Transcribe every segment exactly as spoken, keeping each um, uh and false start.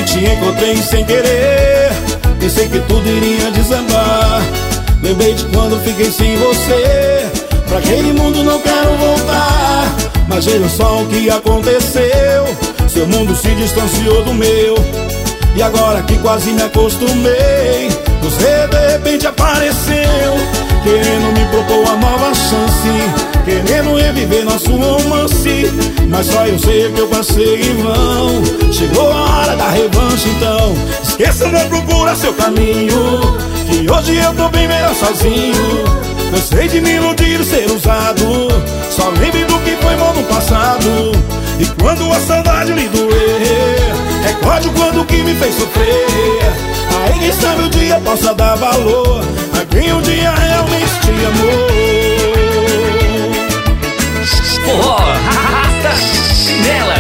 te encontrei sem querer, pensei que tudo iria desabar. Lembrei de quando fiquei sem você, pra aquele mundo não quero voltar. Mas veja só o que aconteceu, seu mundo se distanciou do meu. E agora que quase me acostumei, você de repente apareceu, querendo me propor uma nova chance, querendo reviver nosso romance. Mas só eu sei o que eu passei em vão. Chegou a hora da revanche, então esqueça, não procura seu caminho, que hoje eu tô bem melhor sozinho. Cansei de me iludir e ser usado, só lembre do que foi bom no passado. E quando a saudade lhe doer, recorde o quando que me fez sofrer. Aí quem sabe o dia possa dar valor a quem um dia realmente te amou. Forró, arrasta, chinela.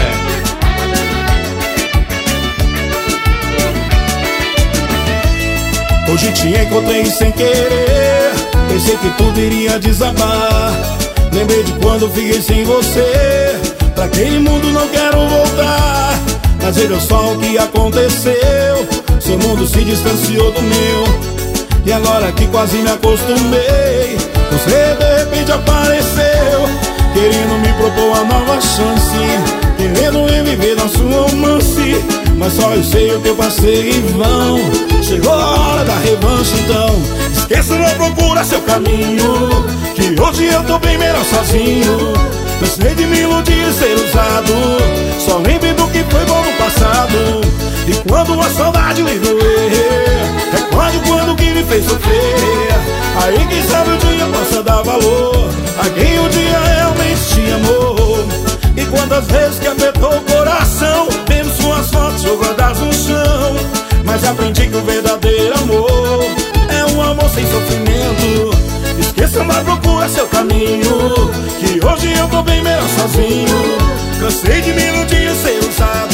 Hoje te encontrei sem querer, pensei que tudo iria desabar. Lembrei de quando fiquei sem você, pra aquele mundo não quero voltar. Mas veja só o que aconteceu, seu mundo se distanciou do meu. E agora que quase me acostumei, você de repente apareceu, querendo me propor uma nova chance, querendo reviver nosso romance. Mas só eu sei o que eu passei em vão. Chegou a hora da revanche, então esqueça, não procura seu caminho, que hoje eu tô bem melhor sozinho. Cansei de me iludir e ser usado, só lembre do que foi bom no passado. E quando a saudade lhe doer, recorde quando que me fez sofrer. Aí quem sabe o dia possa dar valor a quem um dia realmente te amou. E quantas vezes que apertou o coração, vendo suas fotos jogadas no chão. Mas aprendi que o verdadeiro amor é um amor sem sofrimento. Esqueça, mas procura seu caminho, que hoje eu tô bem melhor sozinho. Cansei de me iludir e ser usado,